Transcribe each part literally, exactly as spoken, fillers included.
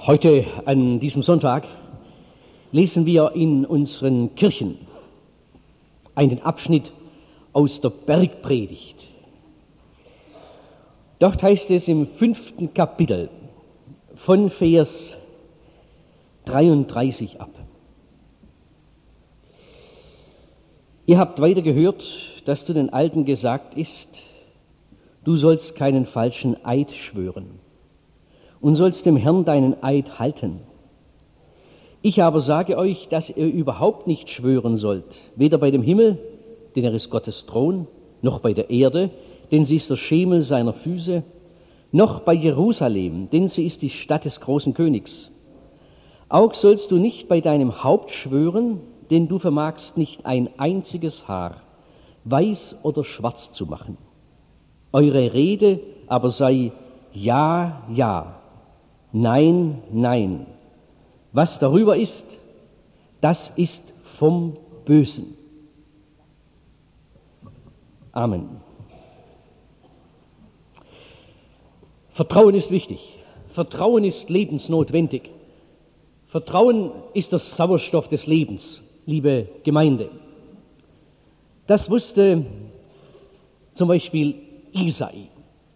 Heute an diesem Sonntag lesen wir in unseren Kirchen einen Abschnitt aus der Bergpredigt. Dort heißt es im fünften Kapitel von Vers dreiunddreißig ab. Ihr habt weiter gehört, dass zu den Alten gesagt ist, du sollst keinen falschen Eid schwören und sollst dem Herrn deinen Eid halten. Ich aber sage euch, dass ihr überhaupt nicht schwören sollt, weder bei dem Himmel, denn er ist Gottes Thron, noch bei der Erde, denn sie ist der Schemel seiner Füße, noch bei Jerusalem, denn sie ist die Stadt des großen Königs. Auch sollst du nicht bei deinem Haupt schwören, denn du vermagst nicht ein einziges Haar weiß oder schwarz zu machen. Eure Rede aber sei ja, ja, nein, nein. Was darüber ist, das ist vom Bösen. Amen. Vertrauen ist wichtig. Vertrauen ist lebensnotwendig. Vertrauen ist der Sauerstoff des Lebens, liebe Gemeinde. Das wusste zum Beispiel Isai.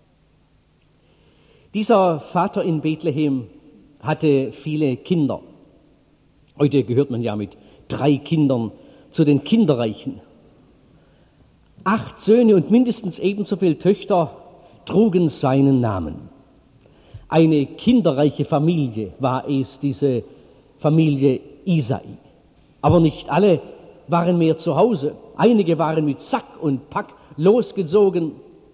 Dieser Vater in Bethlehem hatte viele Kinder. Heute gehört man ja mit drei Kindern zu den Kinderreichen. Acht Söhne und mindestens ebenso viele Töchter trugen seinen Namen. Eine kinderreiche Familie war es, diese Familie Isai. Aber nicht alle waren mehr zu Hause. Einige waren mit Sack und Pack losgezogen.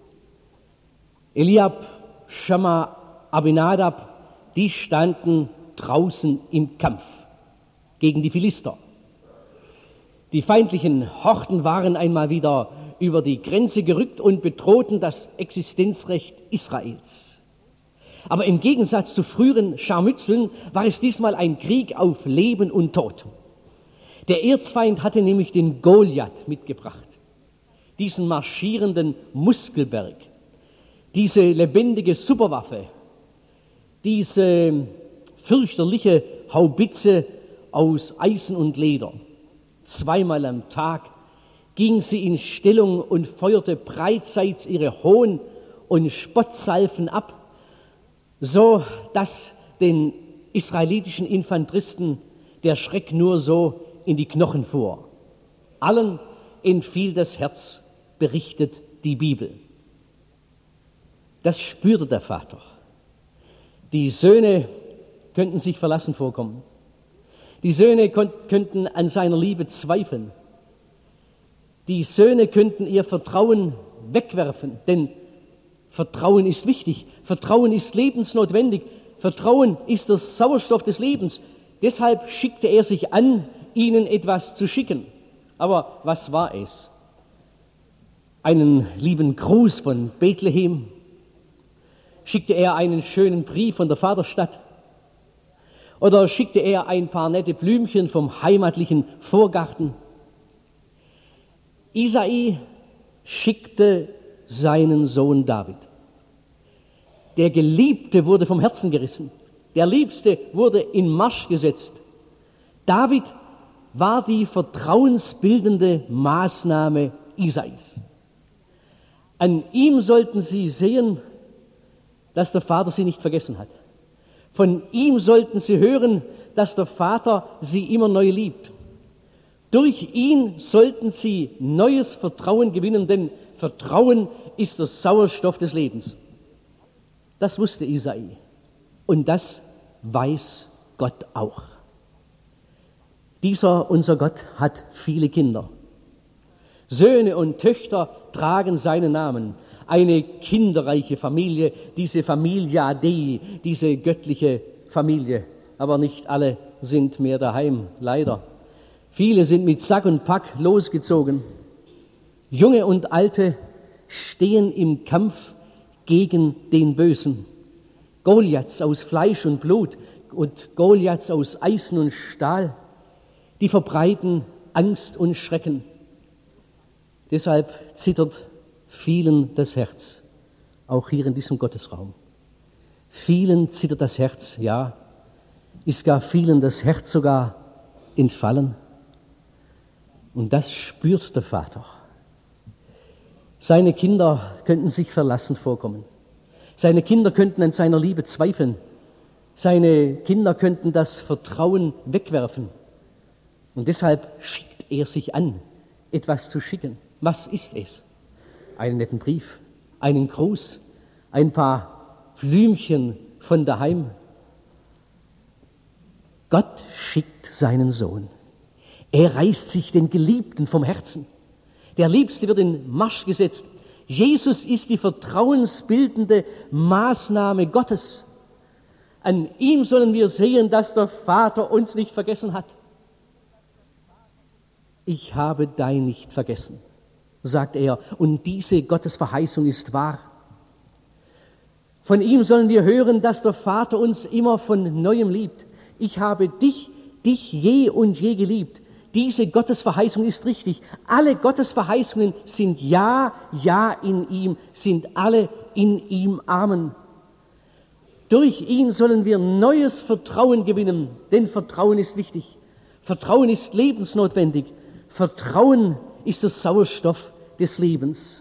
Eliab, Schamma, Abinadab, die standen draußen im Kampf gegen die Philister. Die feindlichen Horden waren einmal wieder über die Grenze gerückt und bedrohten das Existenzrecht Israels. Aber im Gegensatz zu früheren Scharmützeln war es diesmal ein Krieg auf Leben und Tod. Der Erzfeind hatte nämlich den Goliath mitgebracht, diesen marschierenden Muskelberg, diese lebendige Superwaffe, diese fürchterliche Haubitze aus Eisen und Leder. Zweimal am Tag ging sie in Stellung und feuerte breitseits ihre Hohn- und Spottsalven ab, so dass den israelitischen Infanteristen der Schreck nur so in die Knochen fuhr. Allen entfiel das Herz, berichtet die Bibel. Das spürte der Vater. Die Söhne könnten sich verlassen vorkommen. Die Söhne könnten an seiner Liebe zweifeln. Die Söhne könnten ihr Vertrauen wegwerfen, denn Vertrauen ist wichtig, Vertrauen ist lebensnotwendig, Vertrauen ist der Sauerstoff des Lebens. Deshalb schickte er sich an, ihnen etwas zu schicken. Aber was war es? Einen lieben Gruß von Bethlehem? Schickte er einen schönen Brief von der Vaterstadt? Oder schickte er ein paar nette Blümchen vom heimatlichen Vorgarten? Isai schickte seinen Sohn David. Der Geliebte wurde vom Herzen gerissen. Der Liebste wurde in Marsch gesetzt. David war die vertrauensbildende Maßnahme Isais. An ihm sollten sie sehen, dass der Vater sie nicht vergessen hat. Von ihm sollten sie hören, dass der Vater sie immer neu liebt. Durch ihn sollten sie neues Vertrauen gewinnen, denn Vertrauen ist der Sauerstoff des Lebens. Das wusste Isai. Und das weiß Gott auch. Dieser, unser Gott, hat viele Kinder. Söhne und Töchter tragen seinen Namen. Eine kinderreiche Familie, diese Familia Dei, diese göttliche Familie. Aber nicht alle sind mehr daheim, leider. Viele sind mit Sack und Pack losgezogen. Junge und Alte stehen im Kampf gegen den Bösen. Goliaths aus Fleisch und Blut und Goliaths aus Eisen und Stahl, die verbreiten Angst und Schrecken. Deshalb zittert vielen das Herz, auch hier in diesem Gottesraum. Vielen zittert das Herz, ja, ist gar vielen das Herz sogar entfallen. Und das spürt der Vater. Seine Kinder könnten sich verlassen vorkommen. Seine Kinder könnten an seiner Liebe zweifeln. Seine Kinder könnten das Vertrauen wegwerfen. Und deshalb schickt er sich an, etwas zu schicken. Was ist es? Einen netten Brief, einen Gruß, ein paar Blümchen von daheim. Gott schickt seinen Sohn. Er reißt sich den Geliebten vom Herzen. Der Liebste wird in Marsch gesetzt. Jesus ist die vertrauensbildende Maßnahme Gottes. An ihm sollen wir sehen, dass der Vater uns nicht vergessen hat. Ich habe dein nicht vergessen, sagt er, und diese Gottesverheißung ist wahr. Von ihm sollen wir hören, dass der Vater uns immer von Neuem liebt. Ich habe dich, dich je und je geliebt. Diese Gottesverheißung ist richtig. Alle Gottesverheißungen sind Ja, Ja in ihm, sind alle in ihm Amen. Durch ihn sollen wir neues Vertrauen gewinnen, denn Vertrauen ist wichtig. Vertrauen ist lebensnotwendig. Vertrauen ist der Sauerstoff des Lebens.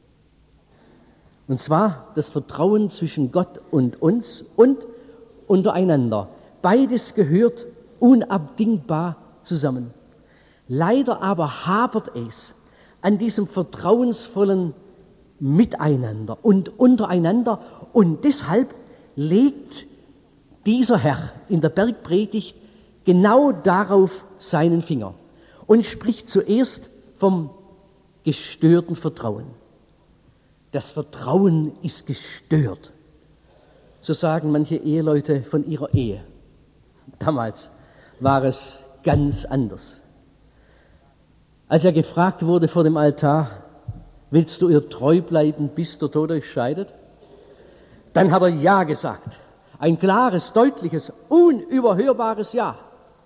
Und zwar das Vertrauen zwischen Gott und uns und untereinander. Beides gehört unabdingbar zusammen. Leider aber hapert es an diesem vertrauensvollen Miteinander und untereinander, und deshalb legt dieser Herr in der Bergpredigt genau darauf seinen Finger und spricht zuerst vom gestörten Vertrauen. Das Vertrauen ist gestört. So sagen manche Eheleute von ihrer Ehe. Damals war es ganz anders. Als er gefragt wurde vor dem Altar, willst du ihr treu bleiben, bis der Tod euch scheidet? Dann hat er Ja gesagt. Ein klares, deutliches, unüberhörbares Ja.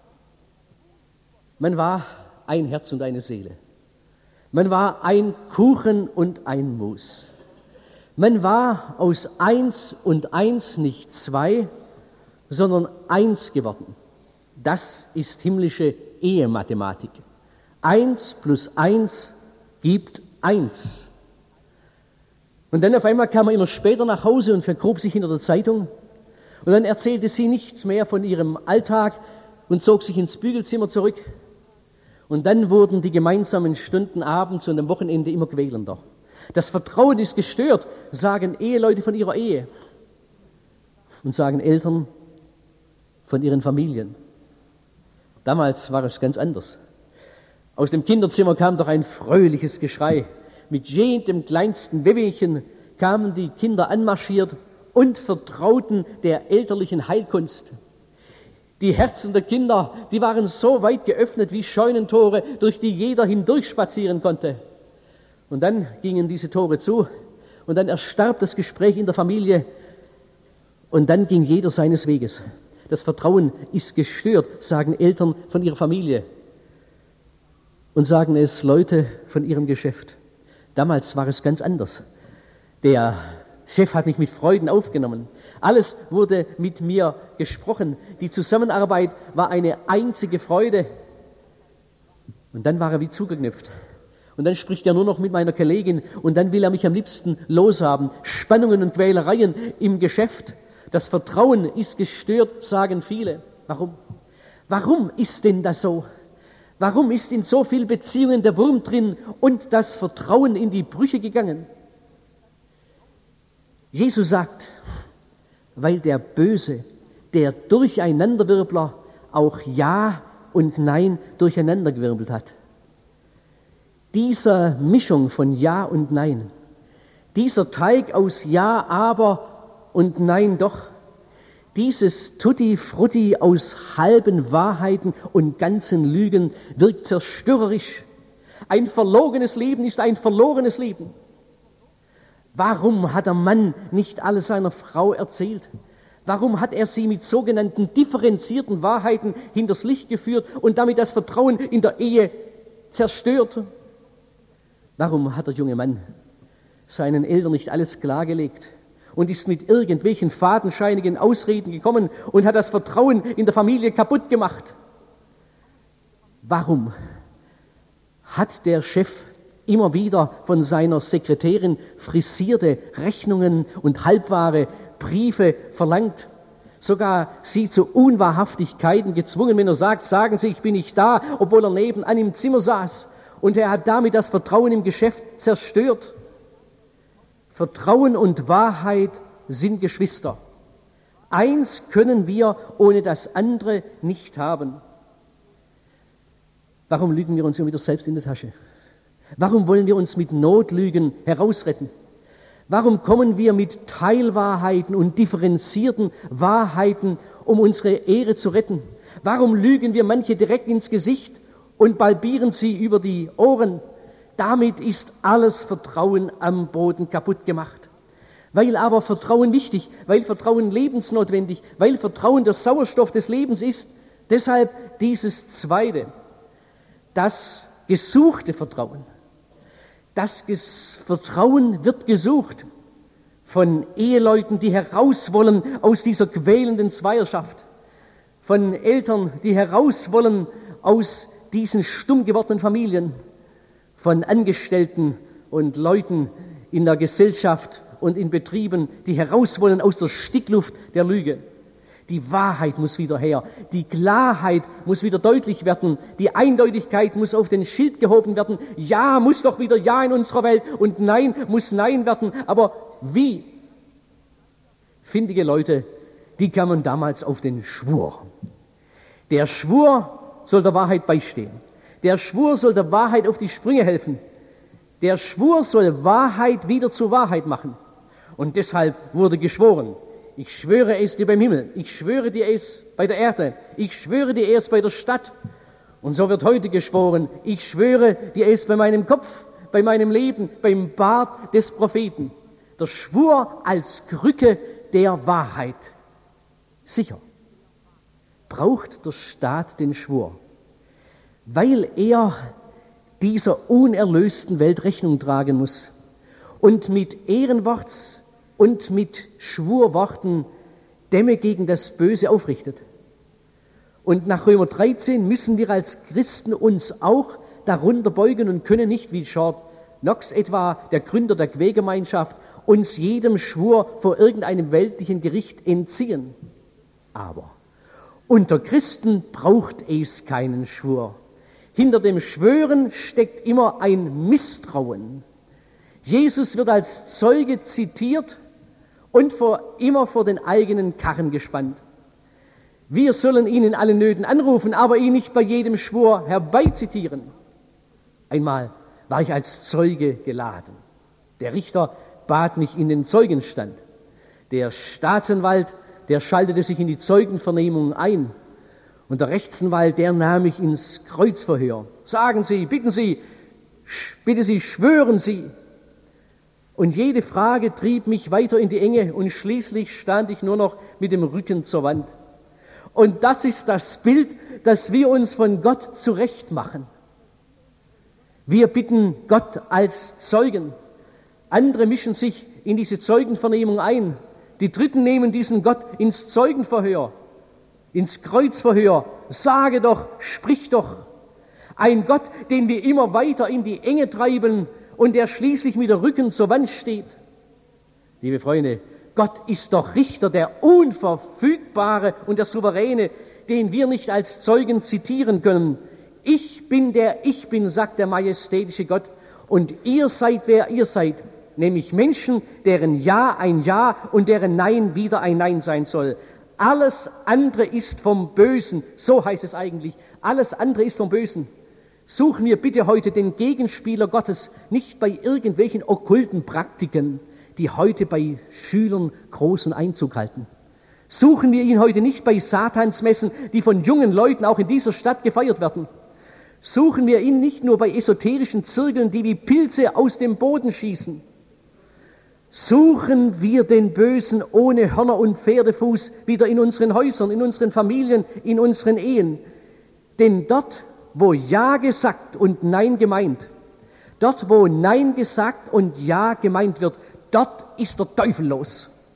Man war ein Herz und eine Seele. Man war ein Kuchen und ein Mus. Man war aus eins und eins nicht zwei, sondern eins geworden. Das ist himmlische Ehemathematik. Eins plus eins gibt eins. Und dann auf einmal kam er immer später nach Hause und vergrub sich hinter der Zeitung. Und dann erzählte sie nichts mehr von ihrem Alltag und zog sich ins Bügelzimmer zurück. Und dann wurden die gemeinsamen Stunden abends und am Wochenende immer quälender. Das Vertrauen ist gestört, sagen Eheleute von ihrer Ehe und sagen Eltern von ihren Familien. Damals war es ganz anders. Aus dem Kinderzimmer kam doch ein fröhliches Geschrei. Mit jedem kleinsten Wehwehchen kamen die Kinder anmarschiert und vertrauten der elterlichen Heilkunst. Die Herzen der Kinder, die waren so weit geöffnet wie Scheunentore, durch die jeder hindurchspazieren konnte. Und dann gingen diese Tore zu und dann erstarb das Gespräch in der Familie und dann ging jeder seines Weges. Das Vertrauen ist gestört, sagen Eltern von ihrer Familie. Und sagen es Leute von ihrem Geschäft. Damals war es ganz anders. Der Chef hat mich mit Freuden aufgenommen. Alles wurde mit mir gesprochen. Die Zusammenarbeit war eine einzige Freude. Und dann war er wie zugeknüpft. Und dann spricht er nur noch mit meiner Kollegin und dann will er mich am liebsten loshaben. Spannungen und Quälereien im Geschäft. Das Vertrauen ist gestört, sagen viele. Warum? Warum ist denn das so? Warum ist in so vielen Beziehungen der Wurm drin und das Vertrauen in die Brüche gegangen? Jesus sagt, weil der Böse, der Durcheinanderwirbler, auch Ja und Nein durcheinandergewirbelt hat. Diese Mischung von Ja und Nein, dieser Teig aus Ja, aber und Nein doch, dieses Tutti Frutti aus halben Wahrheiten und ganzen Lügen wirkt zerstörerisch. Ein verlogenes Leben ist ein verlorenes Leben. Warum hat der Mann nicht alles seiner Frau erzählt? Warum hat er sie mit sogenannten differenzierten Wahrheiten hinters Licht geführt und damit das Vertrauen in der Ehe zerstört? Warum hat der junge Mann seinen Eltern nicht alles klargelegt und ist mit irgendwelchen fadenscheinigen Ausreden gekommen und hat das Vertrauen in der Familie kaputt gemacht. Warum hat der Chef immer wieder von seiner Sekretärin frisierte Rechnungen und halbwahre Briefe verlangt? Sogar sie zu Unwahrhaftigkeiten gezwungen, wenn er sagt, sagen Sie, ich bin nicht da, obwohl er nebenan im Zimmer saß. Und er hat damit das Vertrauen im Geschäft zerstört. Vertrauen und Wahrheit sind Geschwister. Eins können wir ohne das andere nicht haben. Warum lügen wir uns immer wieder selbst in die Tasche? Warum wollen wir uns mit Notlügen herausretten? Warum kommen wir mit Teilwahrheiten und differenzierten Wahrheiten, um unsere Ehre zu retten? Warum lügen wir manche direkt ins Gesicht und balbieren sie über die Ohren? Damit ist alles Vertrauen am Boden kaputt gemacht. Weil aber Vertrauen wichtig, weil Vertrauen lebensnotwendig, weil Vertrauen der Sauerstoff des Lebens ist, deshalb dieses Zweite, das gesuchte Vertrauen. Das Vertrauen wird gesucht von Eheleuten, die heraus wollen aus dieser quälenden Zweierschaft, von Eltern, die heraus wollen aus diesen stumm gewordenen Familien, von Angestellten und Leuten in der Gesellschaft und in Betrieben, die heraus wollen aus der Stickluft der Lüge. Die Wahrheit muss wieder her, die Klarheit muss wieder deutlich werden, die Eindeutigkeit muss auf den Schild gehoben werden. Ja muss doch wieder Ja in unserer Welt und Nein muss Nein werden. Aber wie? Findige Leute, die kamen damals auf den Schwur. Der Schwur soll der Wahrheit beistehen. Der Schwur soll der Wahrheit auf die Sprünge helfen. Der Schwur soll Wahrheit wieder zur Wahrheit machen. Und deshalb wurde geschworen, ich schwöre es dir beim Himmel, ich schwöre dir es bei der Erde, ich schwöre dir es bei der Stadt. Und so wird heute geschworen, ich schwöre dir es bei meinem Kopf, bei meinem Leben, beim Bart des Propheten. Der Schwur als Krücke der Wahrheit. Sicher braucht der Staat den Schwur, weil er dieser unerlösten Welt Rechnung tragen muss und mit Ehrenworts und mit Schwurworten Dämme gegen das Böse aufrichtet. Und nach Römer dreizehn müssen wir als Christen uns auch darunter beugen und können nicht, wie George Knox etwa, der Gründer der Quägemeinschaft, uns jedem Schwur vor irgendeinem weltlichen Gericht entziehen. Aber unter Christen braucht es keinen Schwur. Hinter dem Schwören steckt immer ein Misstrauen. Jesus wird als Zeuge zitiert und vor, immer vor den eigenen Karren gespannt. Wir sollen ihn in allen Nöten anrufen, aber ihn nicht bei jedem Schwur herbeizitieren. Einmal war ich als Zeuge geladen. Der Richter bat mich in den Zeugenstand. Der Staatsanwalt, der schaltete sich in die Zeugenvernehmung ein. Und der Rechtsanwalt, der nahm mich ins Kreuzverhör. Sagen Sie, bitten Sie, bitte Sie, schwören Sie. Und jede Frage trieb mich weiter in die Enge und schließlich stand ich nur noch mit dem Rücken zur Wand. Und das ist das Bild, das wir uns von Gott zurecht machen. Wir bitten Gott als Zeugen. Andere mischen sich in diese Zeugenvernehmung ein. Die Dritten nehmen diesen Gott ins Zeugenverhör, ins Kreuzverhör. Sage doch, sprich doch. Ein Gott, den wir immer weiter in die Enge treiben und der schließlich mit der Rücken zur Wand steht. Liebe Freunde, Gott ist doch Richter, der Unverfügbare und der Souveräne, den wir nicht als Zeugen zitieren können. Ich bin der Ich Bin, sagt der majestätische Gott, und ihr seid, wer ihr seid, nämlich Menschen, deren Ja ein Ja und deren Nein wieder ein Nein sein soll. Alles andere ist vom Bösen, so heißt es eigentlich, alles andere ist vom Bösen. Suchen wir bitte heute den Gegenspieler Gottes, nicht bei irgendwelchen okkulten Praktiken, die heute bei Schülern großen Einzug halten. Suchen wir ihn heute nicht bei Satansmessen, die von jungen Leuten auch in dieser Stadt gefeiert werden. Suchen wir ihn nicht nur bei esoterischen Zirkeln, die wie Pilze aus dem Boden schießen. Suchen wir den Bösen ohne Hörner und Pferdefuß wieder in unseren Häusern, in unseren Familien, in unseren Ehen. Denn dort, wo Ja gesagt und Nein gemeint, dort, wo Nein gesagt und Ja gemeint wird, dort ist der Teufel los.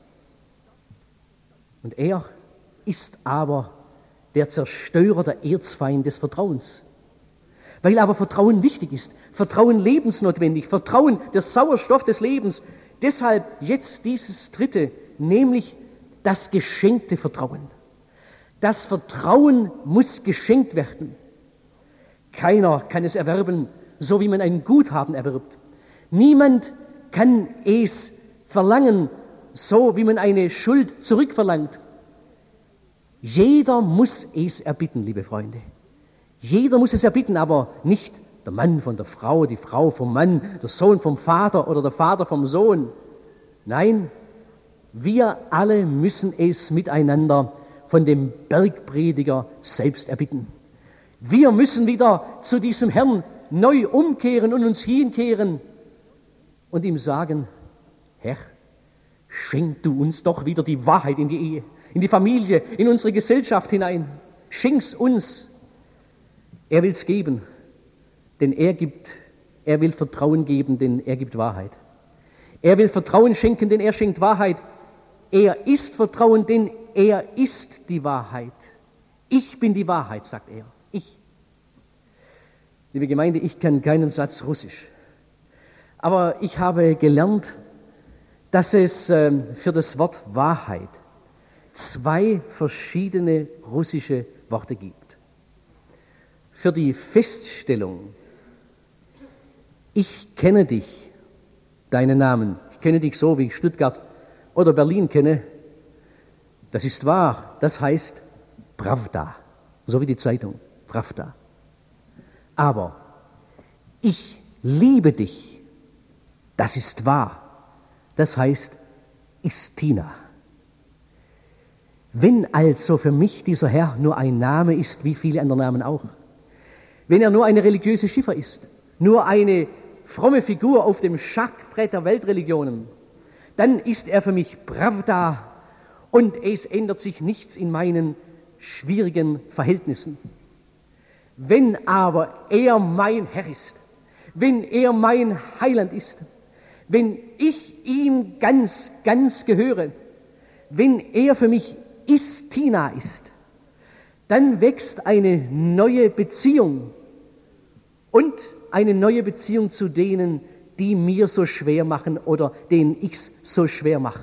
Und er ist aber der Zerstörer, der Erzfeind des Vertrauens. Weil aber Vertrauen wichtig ist, Vertrauen lebensnotwendig, Vertrauen der Sauerstoff des Lebens. Deshalb jetzt dieses Dritte, nämlich das geschenkte Vertrauen. Das Vertrauen muss geschenkt werden. Keiner kann es erwerben, so wie man ein Guthaben erwirbt. Niemand kann es verlangen, so wie man eine Schuld zurückverlangt. Jeder muss es erbitten, liebe Freunde. Jeder muss es erbitten, aber nicht der Mann von der Frau, die Frau vom Mann, der Sohn vom Vater oder der Vater vom Sohn. Nein, wir alle müssen es miteinander von dem Bergprediger selbst erbitten. Wir müssen wieder zu diesem Herrn neu umkehren und uns hinkehren und ihm sagen, Herr, schenk du uns doch wieder die Wahrheit in die Ehe, in die Familie, in unsere Gesellschaft hinein. Schenk's uns. Er will's geben, denn er gibt, er will Vertrauen geben, denn er gibt Wahrheit. Er will Vertrauen schenken, denn er schenkt Wahrheit. Er ist Vertrauen, denn er ist die Wahrheit. Ich bin die Wahrheit, sagt er. Ich. Liebe Gemeinde, ich kann keinen Satz Russisch. Aber ich habe gelernt, dass es äh, für das Wort Wahrheit zwei verschiedene russische Worte gibt. Für die Feststellung, ich kenne dich, deinen Namen, ich kenne dich so, wie ich Stuttgart oder Berlin kenne, das ist wahr, das heißt Pravda, so wie die Zeitung, Pravda. Aber ich liebe dich, das ist wahr, das heißt Istina. Wenn also für mich dieser Herr nur ein Name ist, wie viele andere Namen auch, wenn er nur eine religiöse Schiffer ist, nur eine fromme Figur auf dem Schachbrett der Weltreligionen, dann ist er für mich Pravda und es ändert sich nichts in meinen schwierigen Verhältnissen. Wenn aber er mein Herr ist, wenn er mein Heiland ist, wenn ich ihm ganz, ganz gehöre, wenn er für mich Istina ist, dann wächst eine neue Beziehung und eine neue Beziehung zu denen, die mir so schwer machen oder denen ich so schwer mache.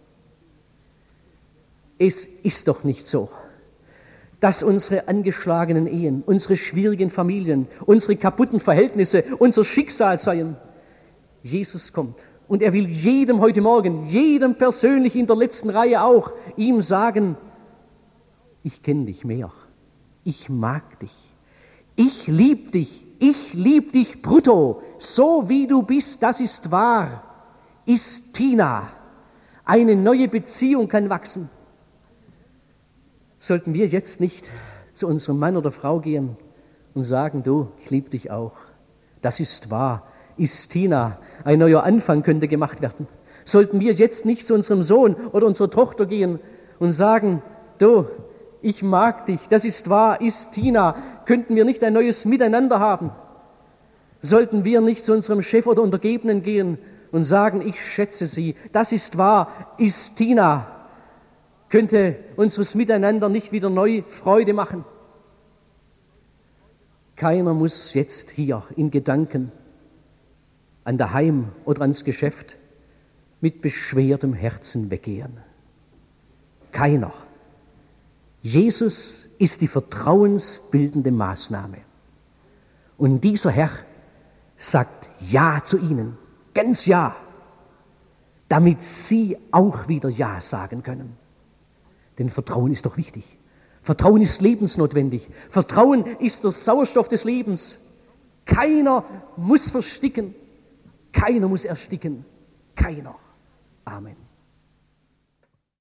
Es ist doch nicht so, dass unsere angeschlagenen Ehen, unsere schwierigen Familien, unsere kaputten Verhältnisse unser Schicksal seien. Jesus kommt und er will jedem heute Morgen, jedem persönlich in der letzten Reihe auch, ihm sagen, ich kenne dich mehr, ich mag dich, ich liebe dich, ich liebe dich brutto, so wie du bist, das ist wahr, Istina. Eine neue Beziehung kann wachsen. Sollten wir jetzt nicht zu unserem Mann oder Frau gehen und sagen, du, ich liebe dich auch, das ist wahr, Istina, ein neuer Anfang könnte gemacht werden. Sollten wir jetzt nicht zu unserem Sohn oder unserer Tochter gehen und sagen, du, ich mag dich, das ist wahr, Istina, könnten wir nicht ein neues Miteinander haben? Sollten wir nicht zu unserem Chef oder Untergebenen gehen und sagen, ich schätze sie, das ist wahr, Istina, könnte unseres Miteinander nicht wieder neu Freude machen? Keiner muss jetzt hier in Gedanken an daheim oder ans Geschäft mit beschwertem Herzen weggehen. Keiner. Jesus ist die vertrauensbildende Maßnahme. Und dieser Herr sagt Ja zu ihnen, ganz Ja, damit sie auch wieder Ja sagen können. Denn Vertrauen ist doch wichtig. Vertrauen ist lebensnotwendig. Vertrauen ist der Sauerstoff des Lebens. Keiner muss versticken. Keiner muss ersticken. Keiner. Amen.